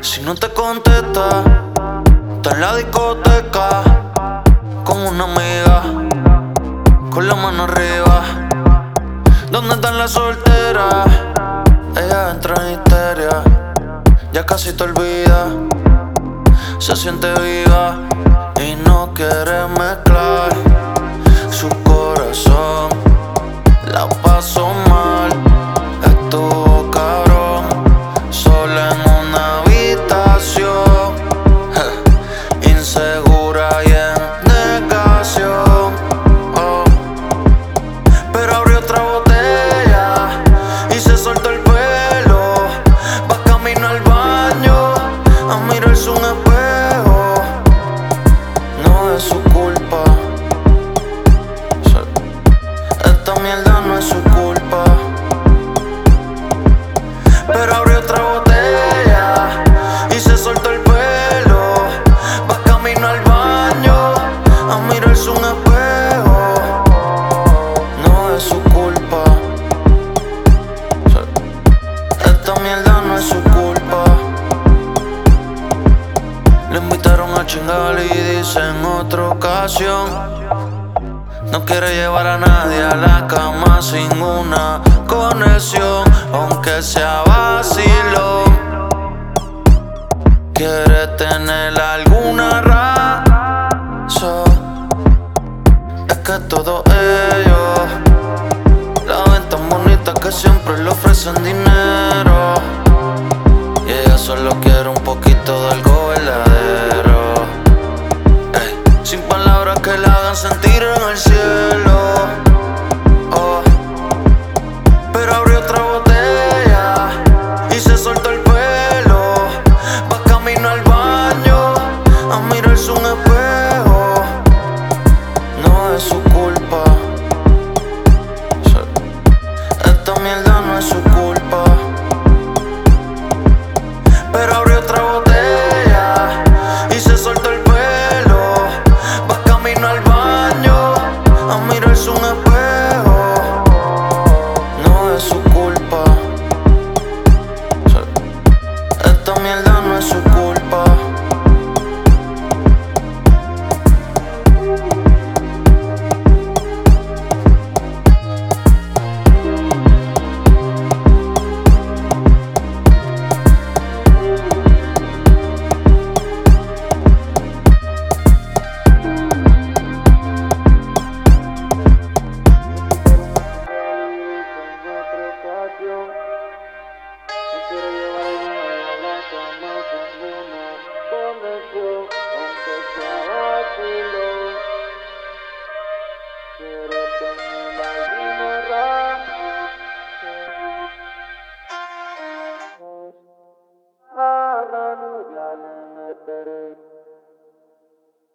Si no te contesta, está en la discoteca con una amiga, con la mano arriba. ¿Dónde están las solteras? Ella entra en histeria, ya casi te olvida. Se siente viva y no quiere mezclar su corazón. La pasó mal, estuvo cabrón, sola en una habitación, insegura y en negación. Pero abrió otra botella y se soltó el pelo. Va camino al baño a mirarse un espejo. No es su culpa, esta mierda no es su culpa. Pero abrió otra botella y se soltó el pelo. Va camino al baño a mirarse un espejo. No es su culpa, esta mierda no es su culpa. Le invitaron a chingar y dice en otra ocasión: no quiere llevar a nadie a la cama sin una conexión, aunque sea vacilón. Quiere tener alguna razón. Es que todos ellos la ven tan bonita que siempre le ofrecen dinero, y ella solo quiere un poquito de algo verdadero. Ey, sin palabras que la hagan sentir en el cielo. Pero abrió otra botella y se soltó el pelo. Va camino al baño a mirarse un espejo. No es su culpa, esta mierda no es su culpa.